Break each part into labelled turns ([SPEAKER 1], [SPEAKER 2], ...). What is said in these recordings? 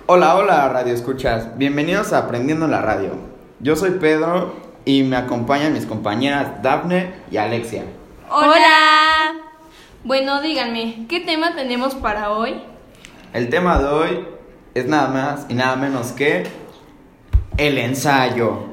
[SPEAKER 1] Hola, hola, radio escuchas. Bienvenidos a Aprendiendo la Radio. Yo soy Pedro y me acompañan mis compañeras Dafne y Alexia.
[SPEAKER 2] ¡Hola! Bueno, díganme, ¿qué tema tenemos para hoy?
[SPEAKER 1] El tema de hoy es nada más y nada menos que el ensayo.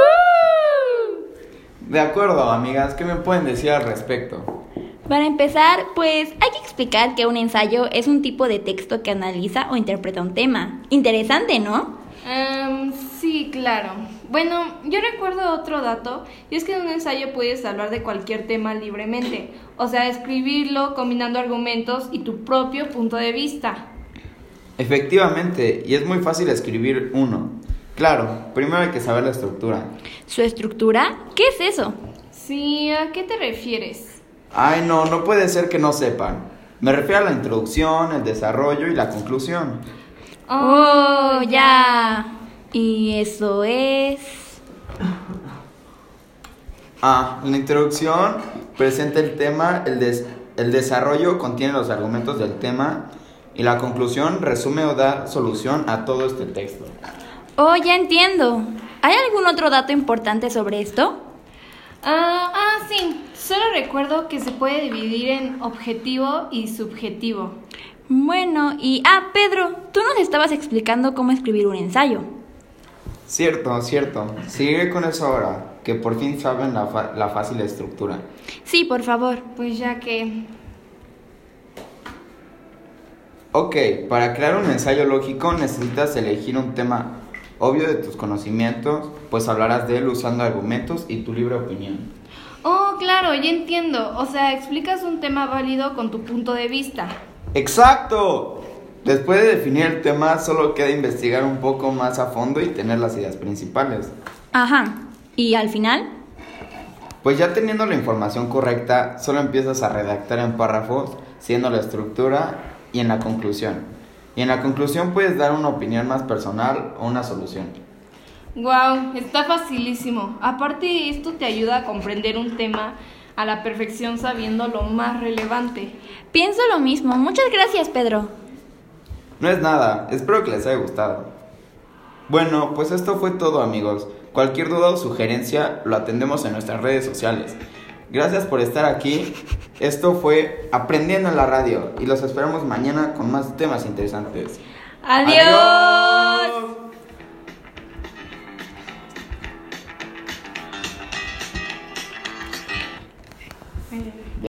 [SPEAKER 1] De acuerdo, amigas, ¿qué me pueden decir al respecto?
[SPEAKER 3] Para empezar, pues hay que explicar que un ensayo es un tipo de texto que analiza o interpreta un tema. Interesante, ¿no?
[SPEAKER 2] Sí, claro. Bueno, yo recuerdo otro dato, y es que en un ensayo puedes hablar de cualquier tema libremente, o sea, escribirlo combinando argumentos y tu propio punto de vista.
[SPEAKER 1] Efectivamente, y es muy fácil escribir uno. Claro, primero hay que saber la estructura.
[SPEAKER 3] ¿Su estructura? ¿Qué es eso?
[SPEAKER 2] Sí, ¿a qué te refieres?
[SPEAKER 1] Ay, no puede ser que no sepan. Me refiero a la introducción, el desarrollo y la conclusión.
[SPEAKER 3] ¡Oh, ya! ¿Y eso es?
[SPEAKER 1] La introducción presenta el tema, el desarrollo contiene los argumentos del tema y la conclusión resume o da solución a todo este texto.
[SPEAKER 3] ¡Oh, ya entiendo! ¿Hay algún otro dato importante sobre esto?
[SPEAKER 2] Sí. Solo recuerdo que se puede dividir en objetivo y subjetivo.
[SPEAKER 3] Bueno, Pedro, tú nos estabas explicando cómo escribir un ensayo.
[SPEAKER 1] Cierto. Sigue con eso ahora, que por fin saben la fácil estructura.
[SPEAKER 3] Sí, por favor.
[SPEAKER 2] Pues ya que...
[SPEAKER 1] Ok, para crear un ensayo lógico necesitas elegir un tema obvio de tus conocimientos, pues hablarás de él usando argumentos y tu libre opinión.
[SPEAKER 2] Oh, claro, ya entiendo. O sea, explicas un tema válido con tu punto de vista.
[SPEAKER 1] ¡Exacto! Después de definir el tema, solo queda investigar un poco más a fondo y tener las ideas principales.
[SPEAKER 3] Ajá. ¿Y al final?
[SPEAKER 1] Pues ya teniendo la información correcta, solo empiezas a redactar en párrafos, siguiendo la estructura y en la conclusión. Y en la conclusión puedes dar una opinión más personal o una solución.
[SPEAKER 2] Wow, está facilísimo. Aparte, esto te ayuda a comprender un tema a la perfección sabiendo lo más relevante.
[SPEAKER 3] Pienso lo mismo. Muchas gracias, Pedro.
[SPEAKER 1] No es nada, espero que les haya gustado. Bueno, pues esto fue todo, amigos. Cualquier duda o sugerencia lo atendemos en nuestras redes sociales. Gracias por estar aquí. Esto fue Aprendiendo en la Radio y los esperamos mañana con más temas interesantes.
[SPEAKER 2] ¡Adiós!